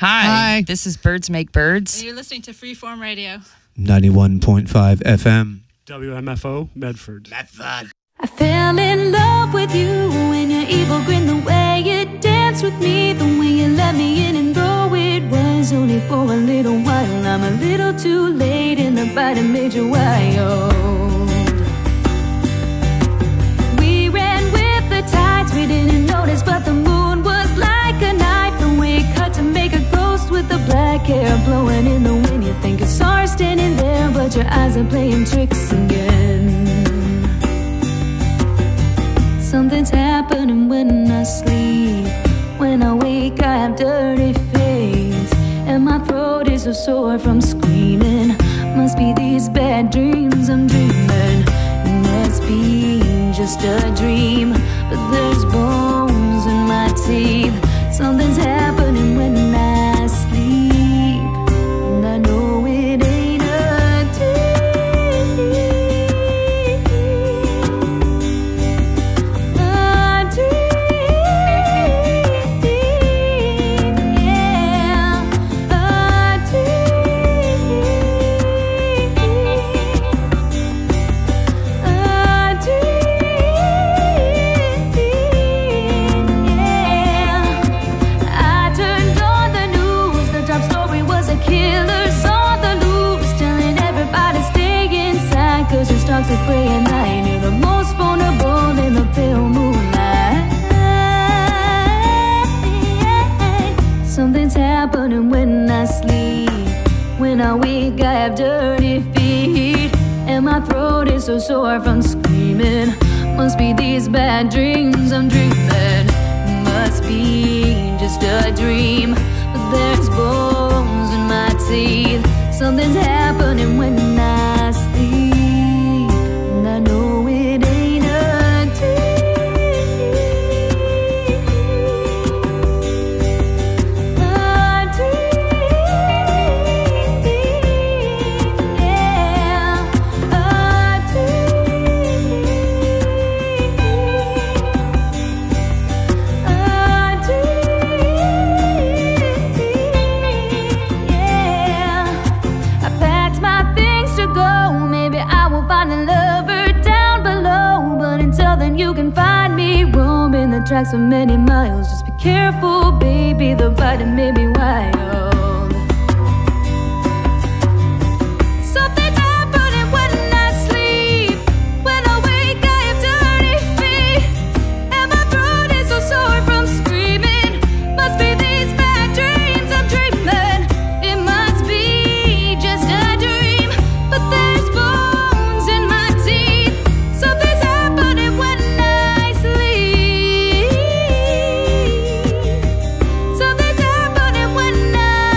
Hi. This is Birds Make Birds. And you're listening to Freeform Radio. 91.5 FM. WMFO, Medford. I fell in love with you when your evil grin, the way you danced with me, the way you let me in, and though it was only for a little while, I'm a little too late in the bite and made you wild. We ran with the tides, we didn't notice, but the moon was like a knife, and we cut to make a ghost with the black hair blowing in the wind. You think you saw her standing there, but your eyes are playing tricks again. Something's happening when I sleep. When I wake I have dirty face, and my throat is so sore from screaming. Must be these bad dreams I'm dreaming. It must be just a dream, but there's bones in my teeth. Something's happening when I sleep, and I know it ain't a dream. A dream, yeah. A dream, a dream, yeah. I turned on the news, the top story was a killer's on the loose, telling everybody stay inside, cause your stocks are prey at night. You're the most vulnerable in the pale moonlight. Something's happening when I sleep. When I wake I have dirty feet, and my throat is so sore from screaming. Must be these bad dreams I'm dreaming. Must be just a dream, but there's bones in my teeth. Something's happening when I sleep, and I know it ain't a dream. A dream, yeah. A dream, a dream, yeah. I packed my things to go. Maybe I will find a lover down below, but until then you can find me roaming the tracks for many miles. Just be careful, baby, the bite may be wild. Something's happening when I sleep. When I wake I have dirty feet, and my throat is so sore from screaming. Must be these bad dreams I'm dreaming. It must be just a dream, but there's bones in my teeth. Something's happening when I sleep. Something's happening when I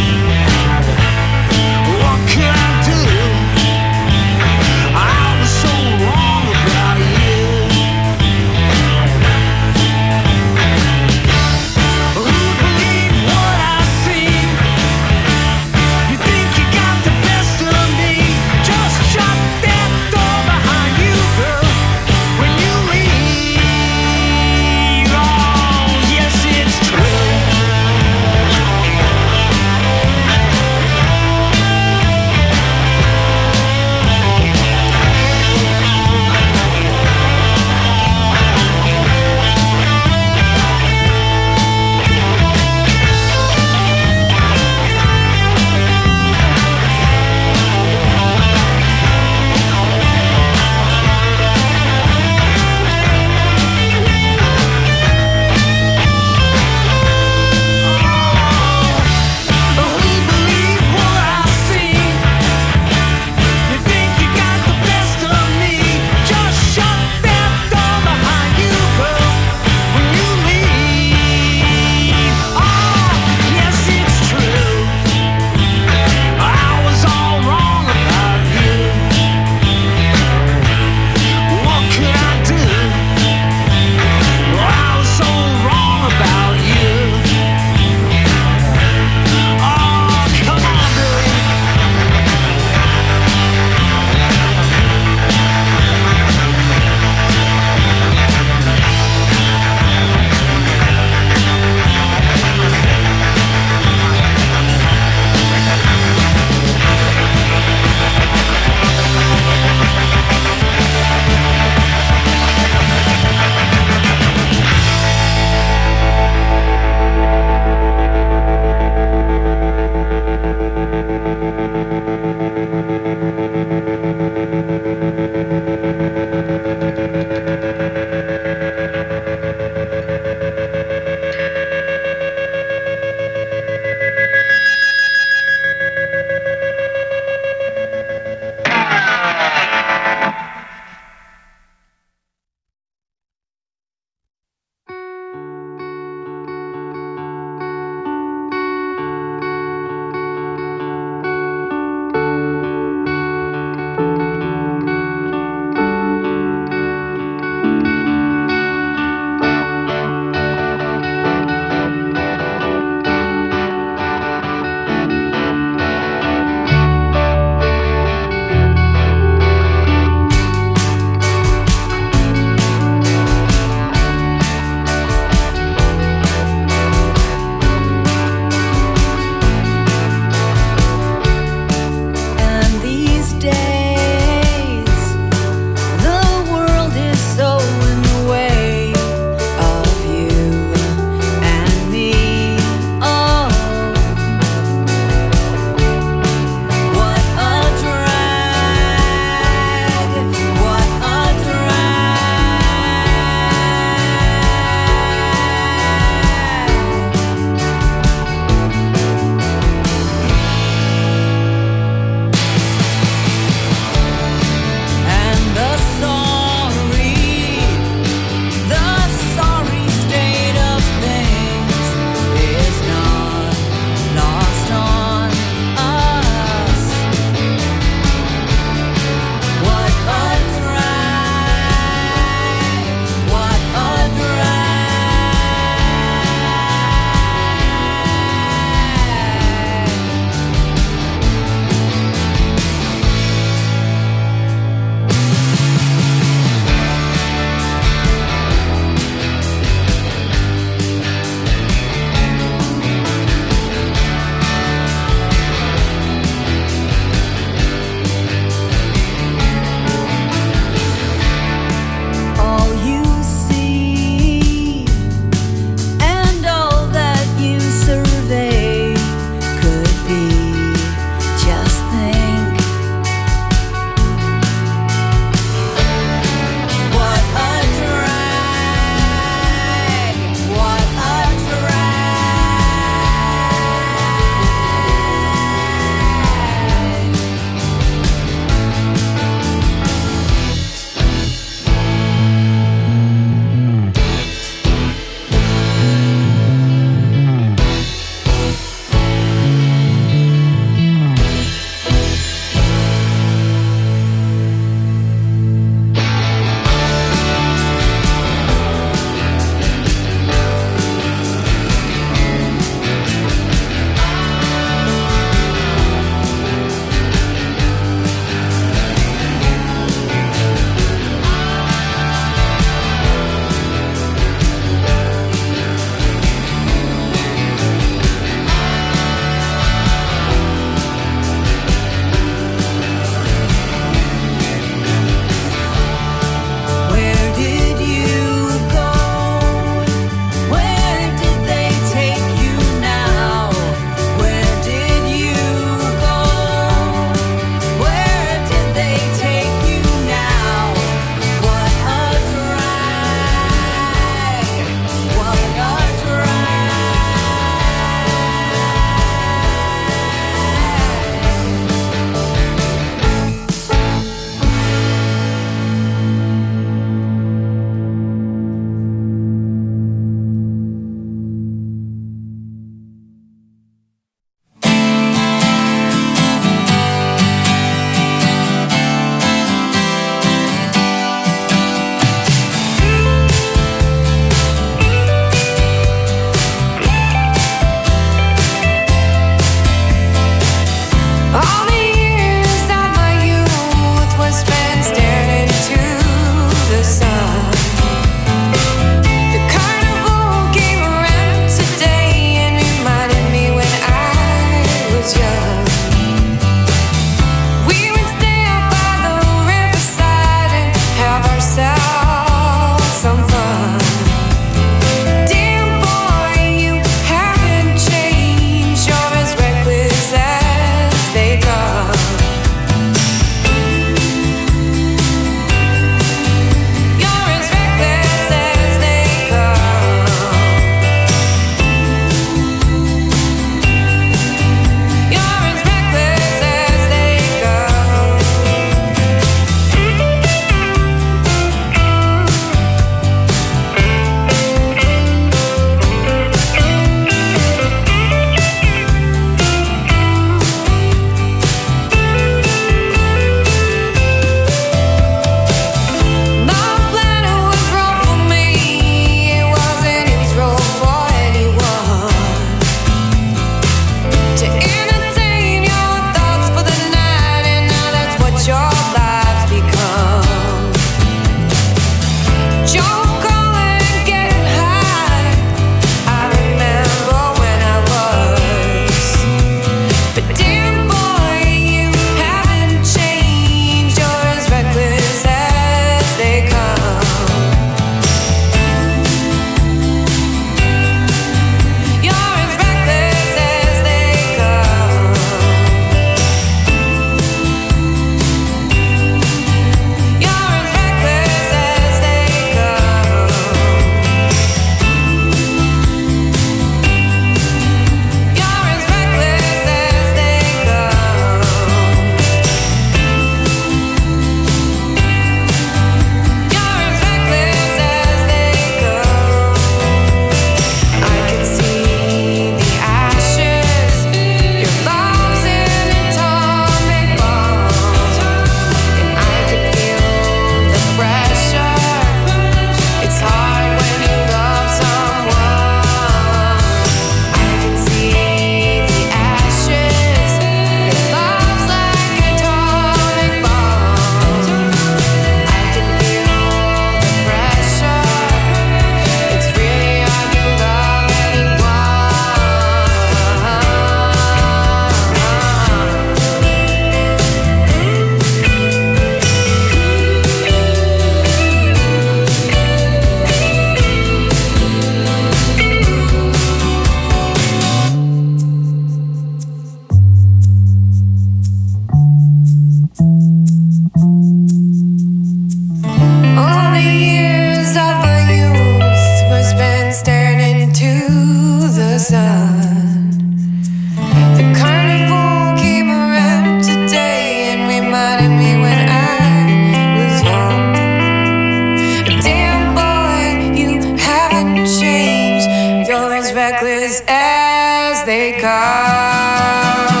reckless as they come.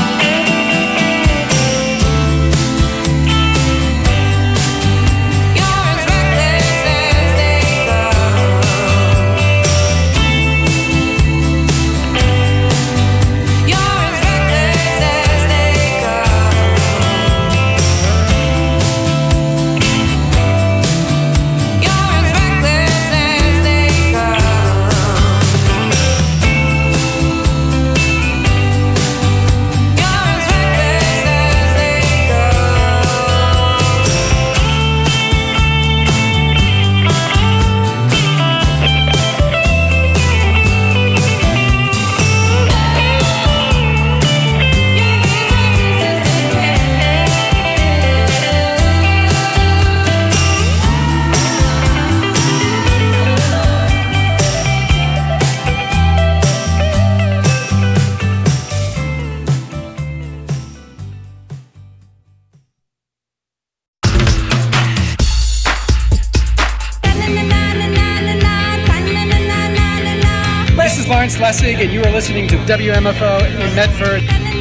Lawrence Lessig, and you are listening to WMFO in Medford.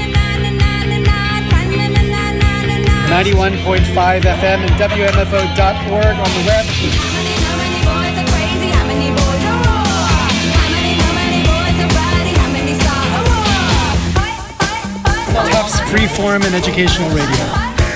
91.5 FM and WMFO.org on the web. Tufts Freeform and Educational Radio.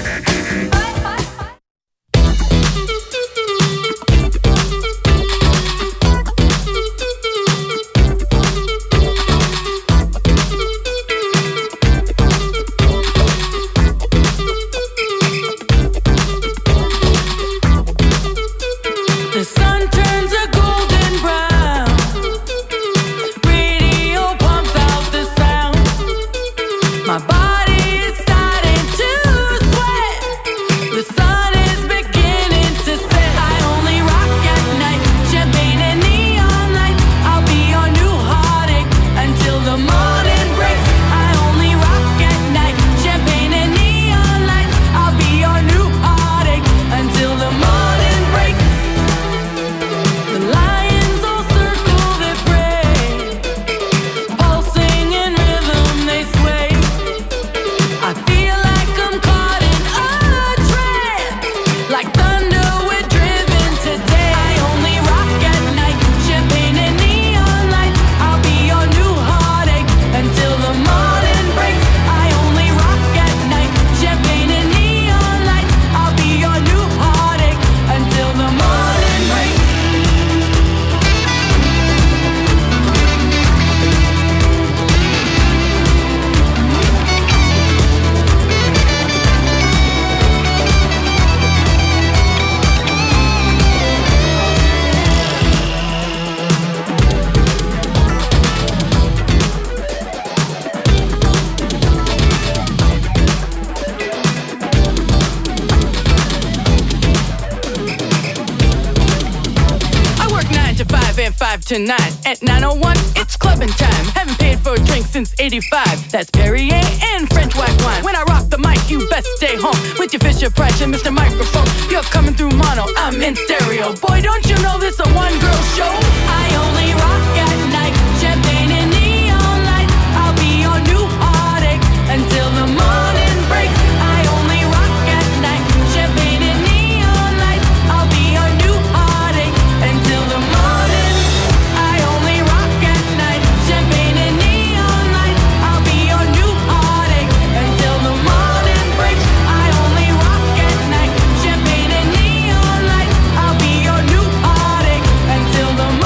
Tonight at 9:01, it's clubbing time. Haven't paid for a drink since '85. That's Perrier and French white wine. When I rock the mic, you best stay home with your Fisher Price and Mr. Microphone. You're coming through mono, I'm in stereo. Boy, don't you know this a one-girl show? I only rock at night. Champagne and neon lights. I'll be your new heartache until the morning breaks. I only rock at night. Champagne and neon lights. I'll be your new heartache until the morning. Until the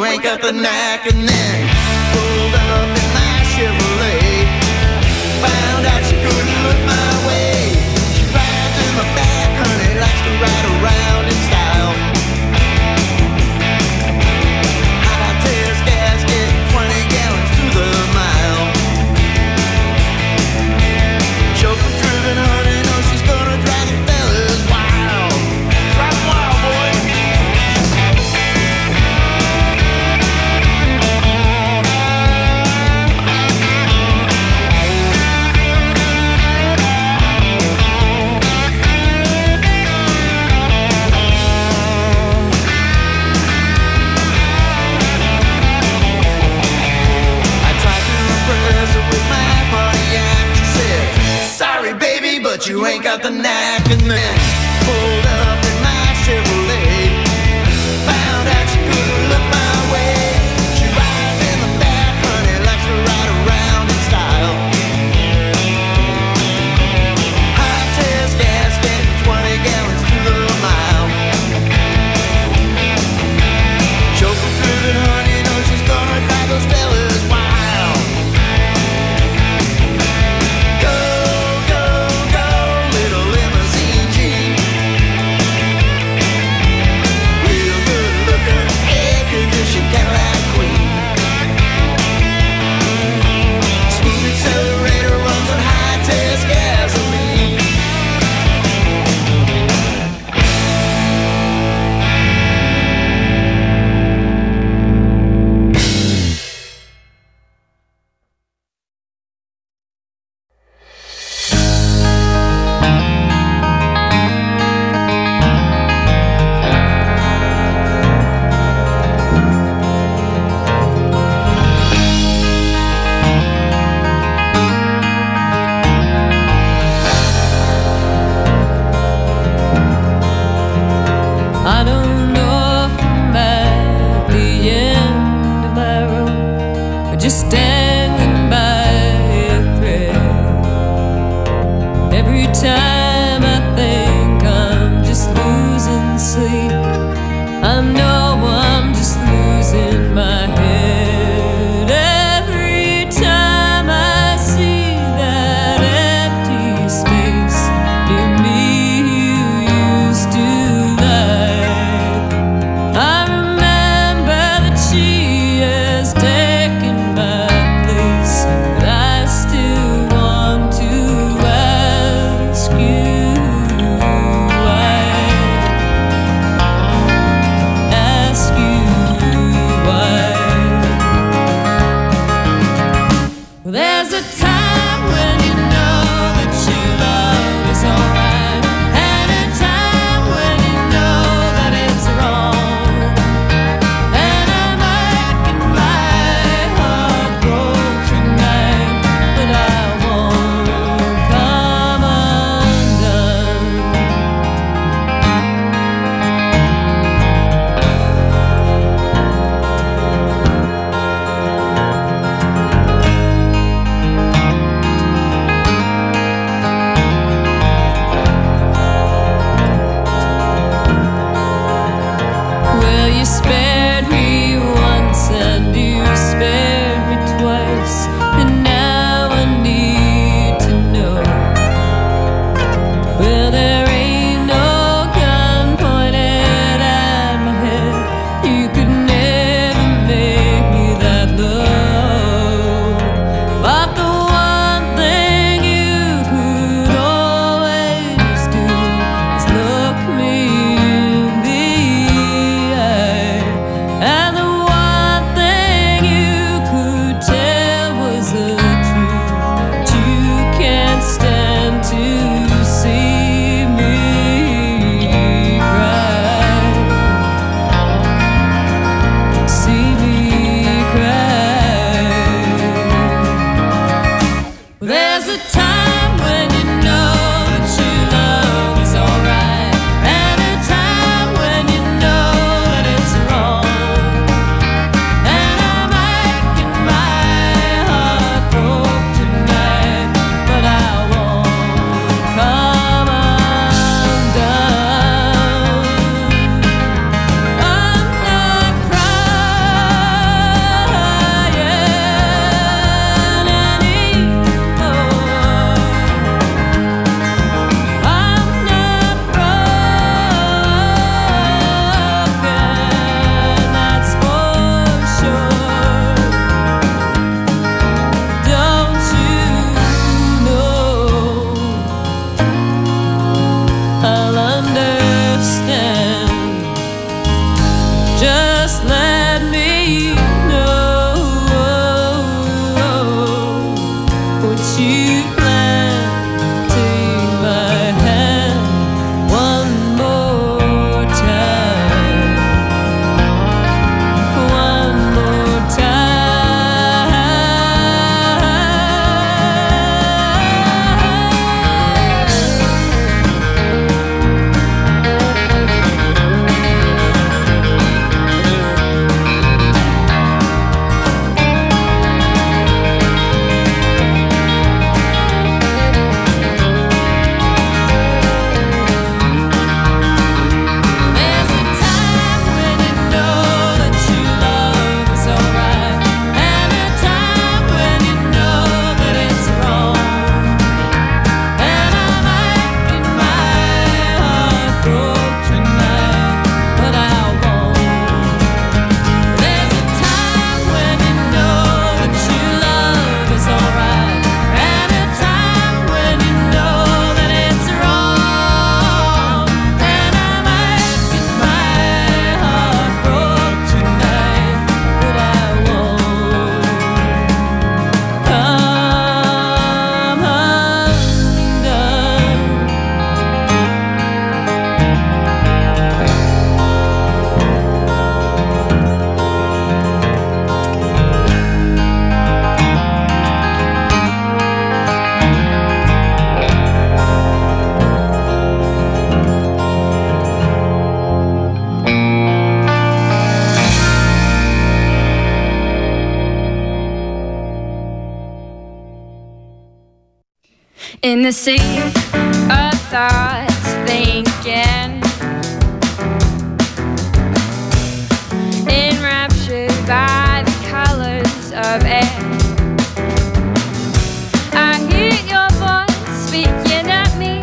you ain't got the knack. And then pulled up in my Chevrolet, found out she couldn't look my way. She rides in my back, honey, likes to ride around in style. High test gasket, 20 gallons to the mile. Chauffeur driven, honey, know she's gonna drive the fellas wild. Drive wild, boy. In the sea of thoughts thinking, enraptured by the colors of air, I hear your voice speaking at me,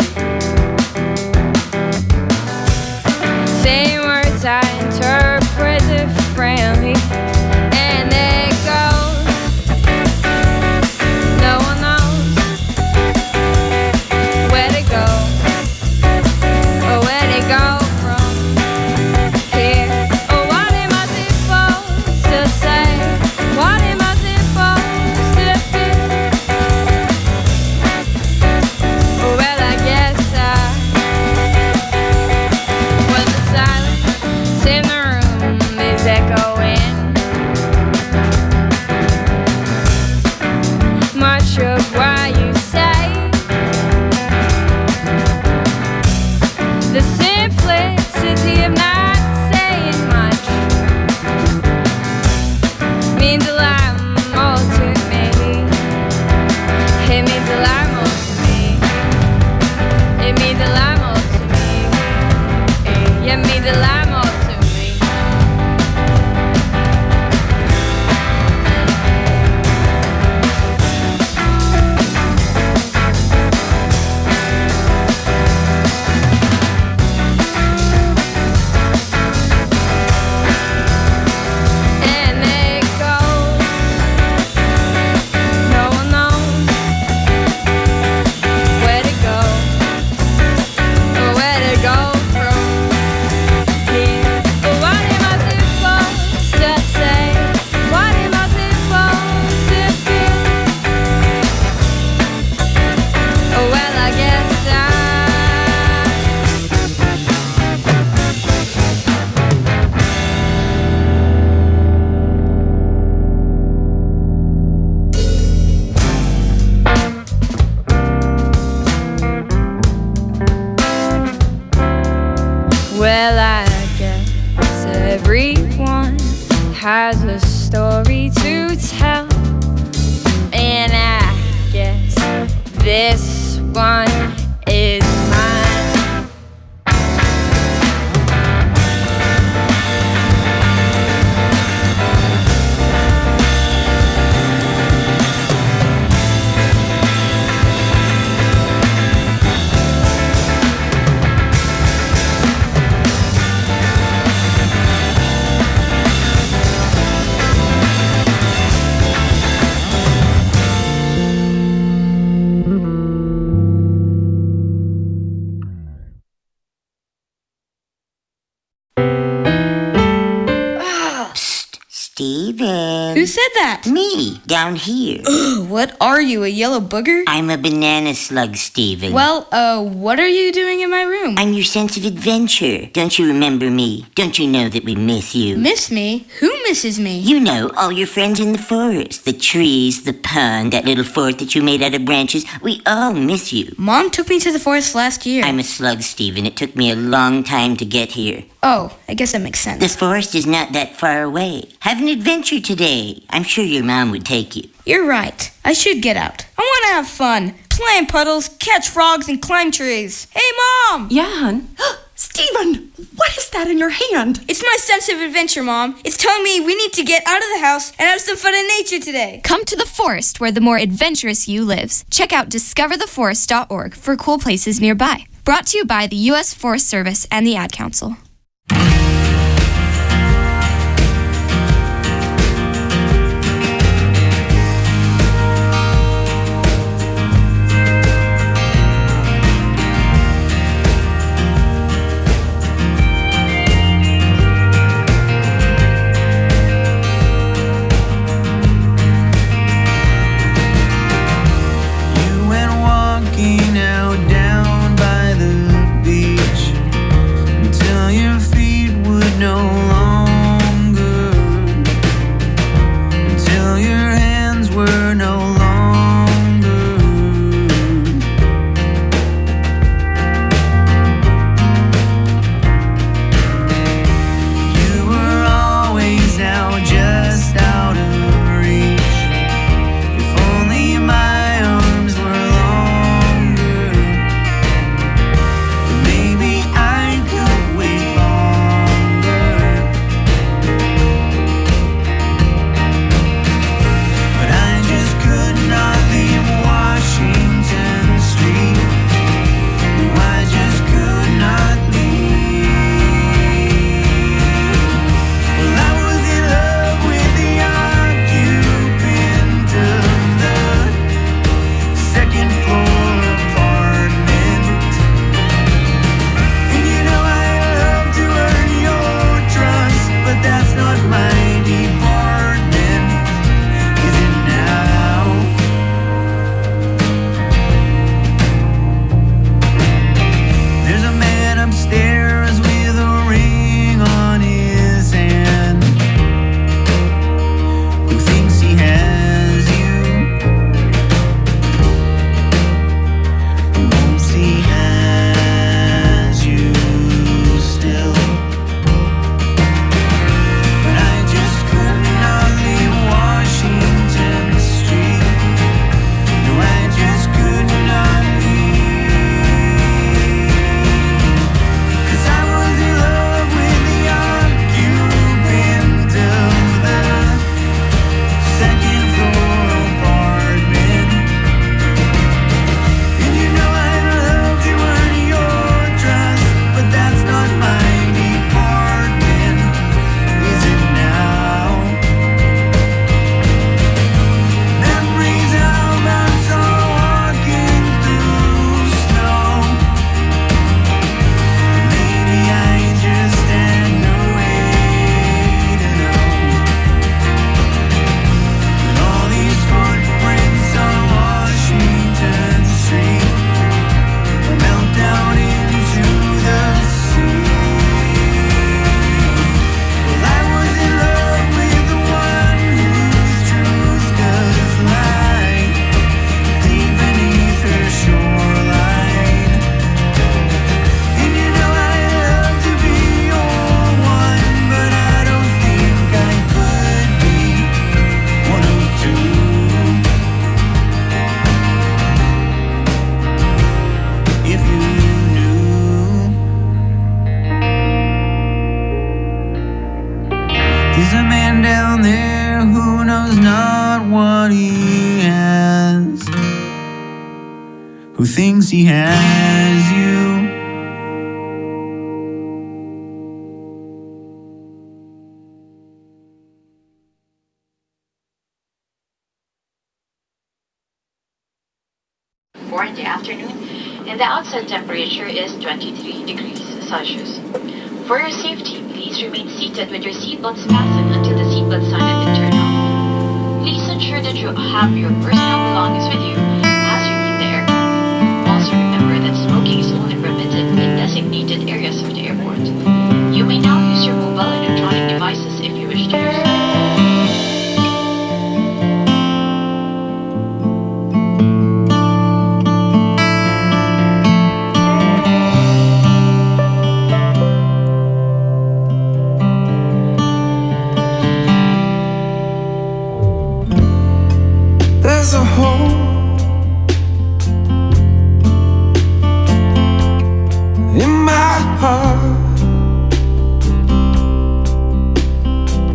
saying words I interpret differently, and it goes, no one knows where to go, or where to go from here. Oh, what am I supposed to say? What am I supposed to do? Oh, well, I guess well, the silence in the room is echoing. Much of what you say, the simplicity of not saying much means a lot more to me. It means a lot more to me. It means a lot more to me. It means a lot more to me. And it goes, no one knows where to go, or where to go from here. But what am I supposed to say? What am I supposed to feel? Oh, well, I guess well, I guess everyone has a story to tell, and I guess this one is mine. Steven. Who said that? Me, down here. What are you, a yellow booger? I'm a banana slug, Steven. Well, what are you doing in my room? I'm your sense of adventure. Don't you remember me? Don't you know that we miss you? Miss me? Who misses me? You know, all your friends in the forest. The trees, the pond, that little fort that you made out of branches. We all miss you. Mom took me to the forest last year. I'm a slug, Steven. It took me a long time to get here. Oh, I guess that makes sense. The forest is not that far away. Have an adventure today. I'm sure your mom would take you. You're right. I should get out. I want to have fun. Play in puddles, catch frogs, and climb trees. Hey, Mom! Yeah, hon? Steven, what is that in your hand? It's my sense of adventure, Mom. It's telling me we need to get out of the house and have some fun in nature today. Come to the forest where the more adventurous you lives. Check out discovertheforest.org for cool places nearby. Brought to you by the U.S. Forest Service and the Ad Council. Walking out down by the beach until you down there who knows not what he has, who thinks he has you. In the afternoon, and the outside temperature is 23 degrees Celsius. For your safety, please remain seated with your seatbelts fastened until the seatbelt sign has been turned off. Please ensure that you have your personal belongings with you as you leave the aircraft. Also remember that smoking is only permitted in designated areas of the airport. You may now use your mobile electronic devices if you wish to use them. There's a hole in my heart.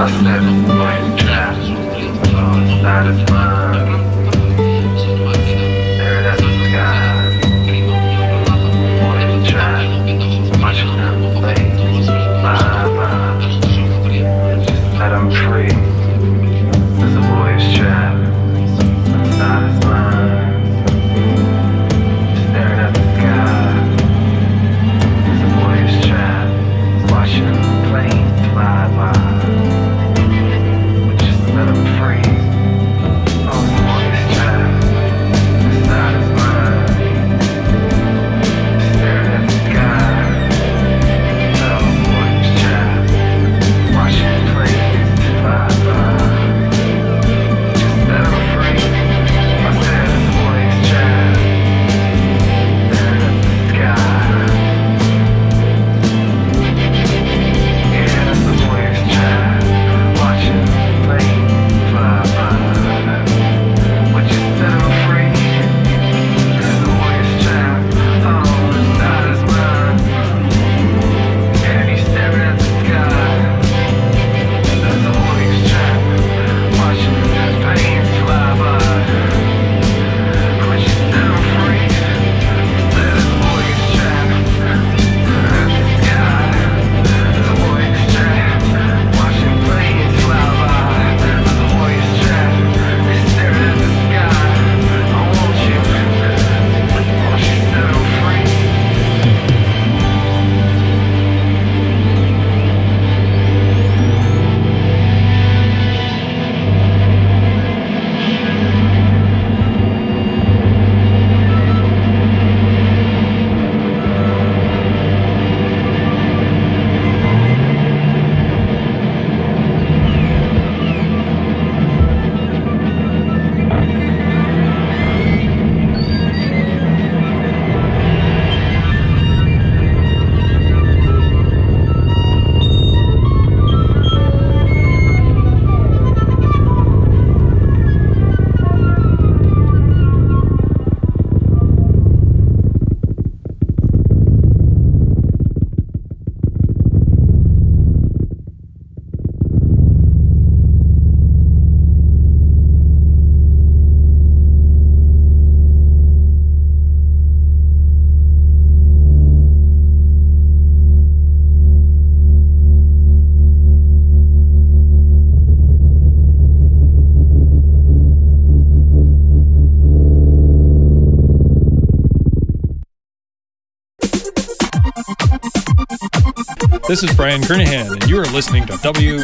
This is Brian Kernahan, and you are listening to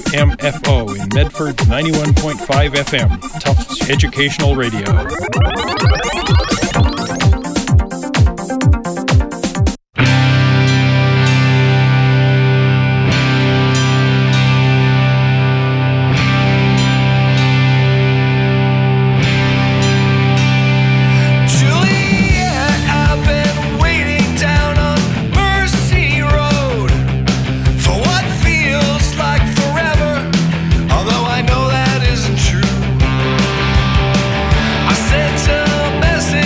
WMFO in Medford 91.5 FM, Tufts Educational Radio. Message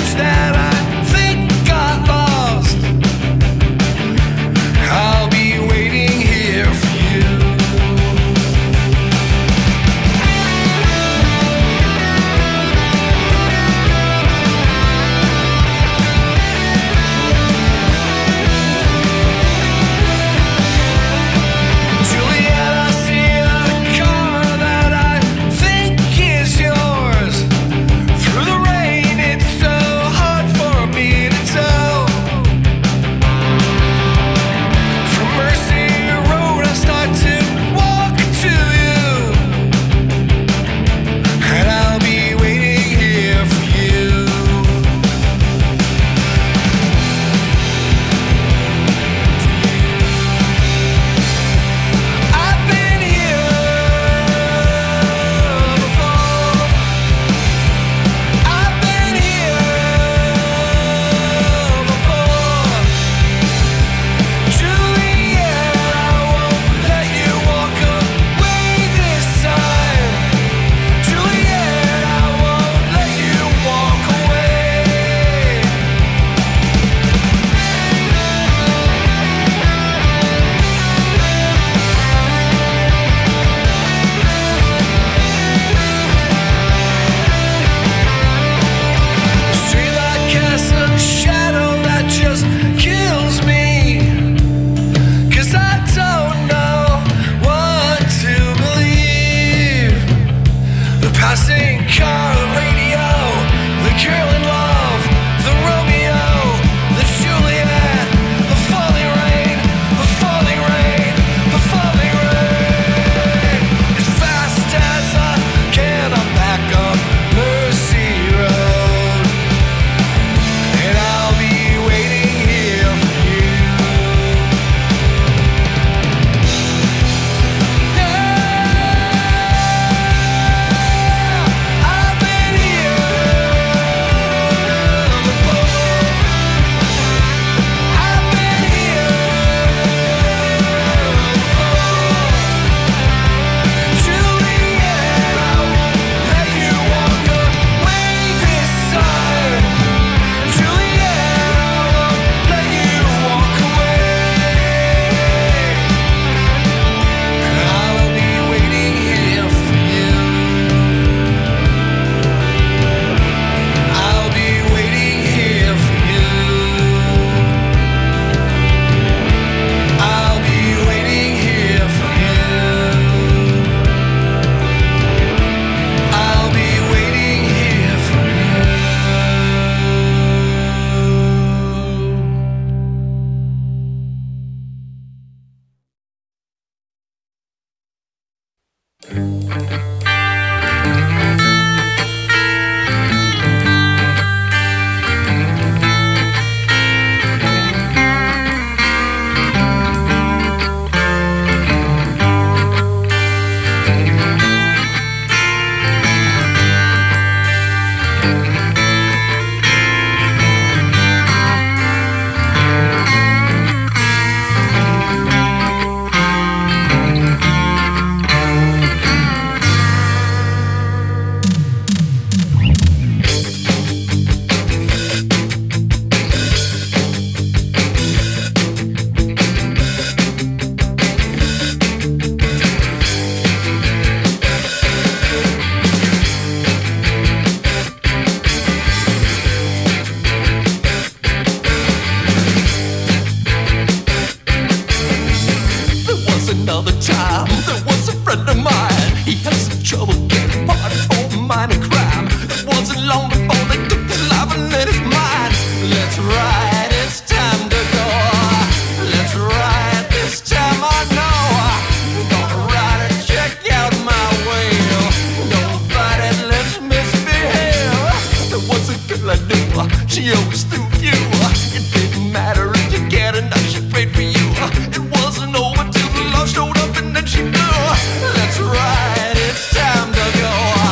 She always threw you. It didn't matter if you cared or not. She prayed for you. It wasn't over till the love showed up and then she knew. Let's ride, it's time to go.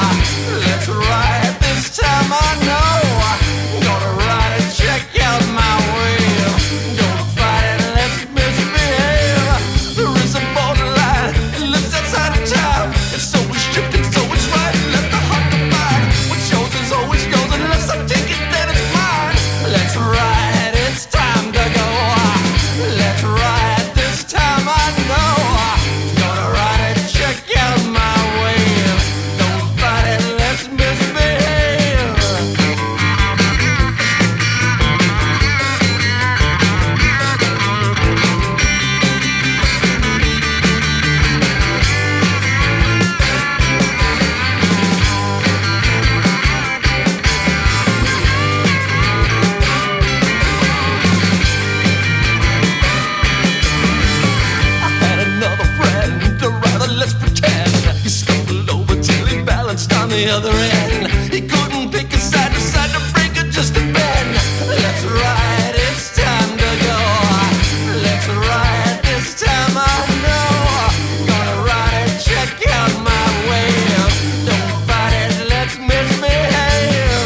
Let's ride, this time I know. Gonna ride and check out my wheel. Don't fight it, let's misbehave. There is a borderline, it lives outside of time. It's always shifting, so it's right. Let the heart divide. What's yours is always yours unless I take it, then it's mine. Let's ride, it's time to go. Let's ride, this time I know. Gonna ride and check out my wheel. Don't fight it, let's misbehave. Had another friend, or rather let's pretend he stumbled over till he balanced on the other end. He couldn't pick a side, decided to break it just a bend. Let's ride, it's time to go. Let's ride, this time I know. Gonna ride and check out my wheel. Don't fight it, let's misbehave.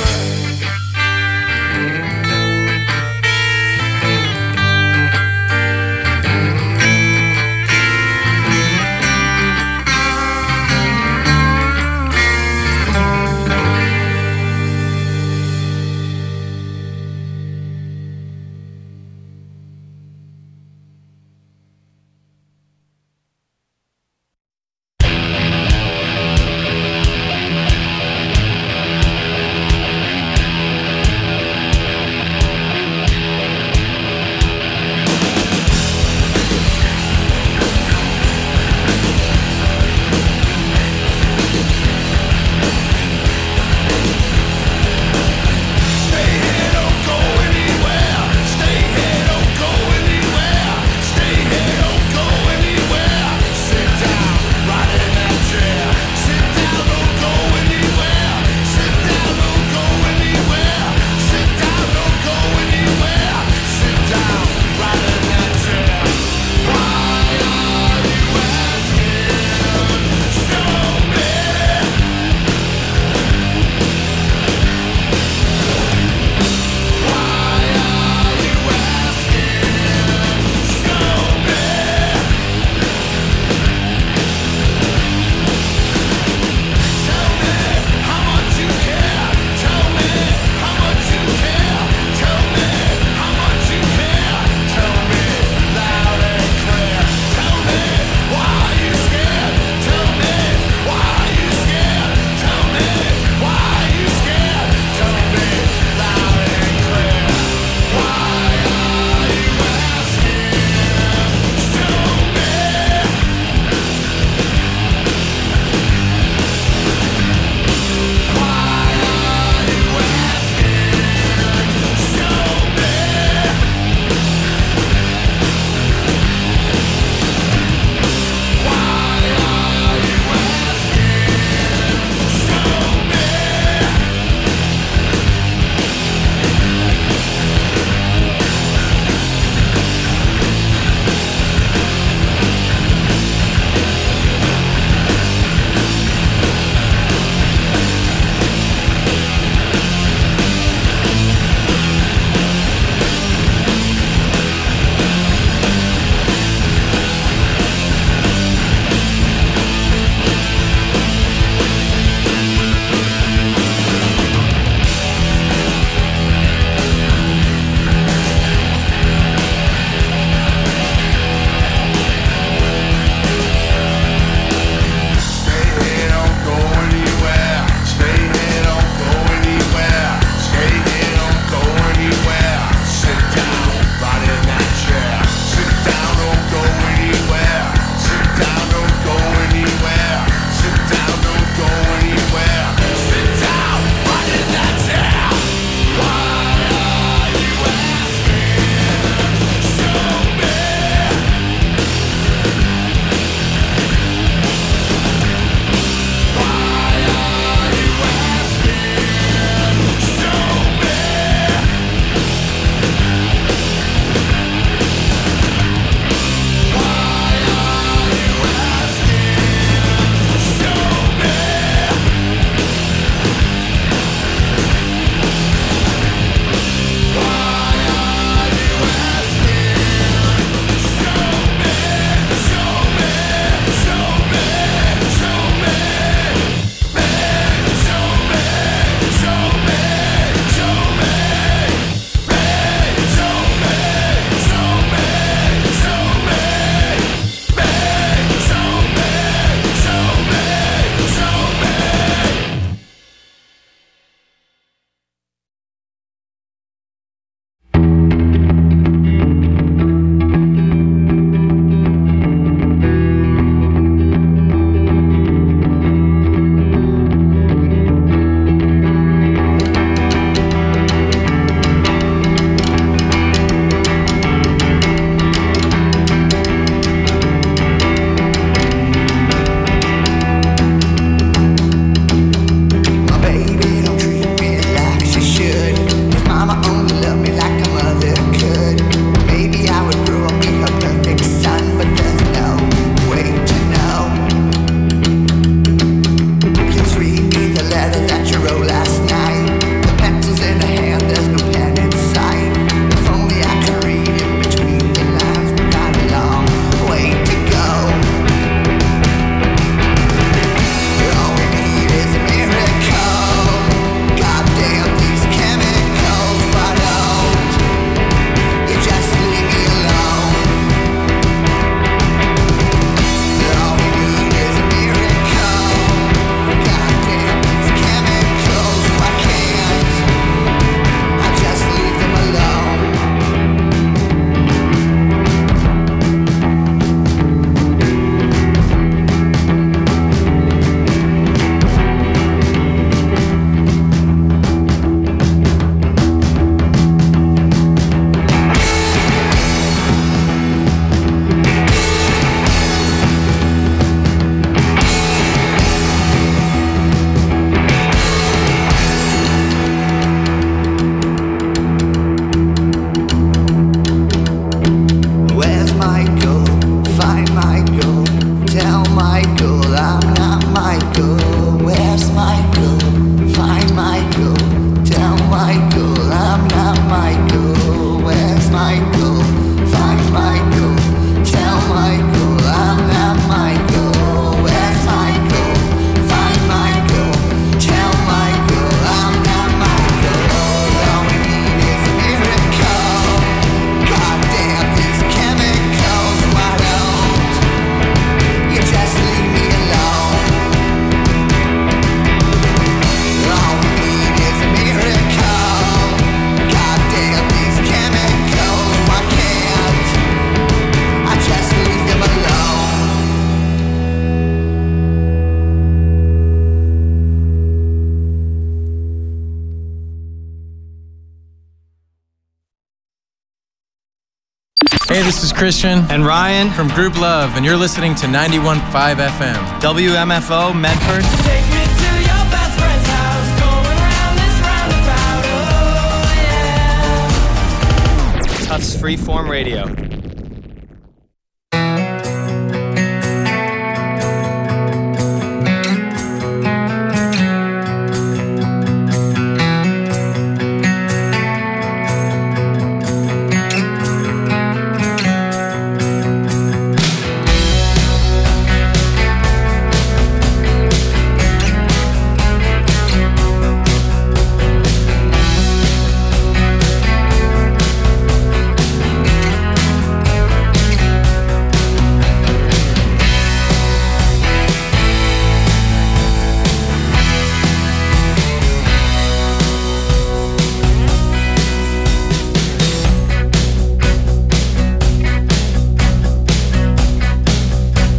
Hey, this is Christian and Ryan from Group Love, and you're listening to 91.5 FM. WMFO, Medford. Take me to your best friend's house, going around this roundabout, oh yeah. Tufts Freeform Radio.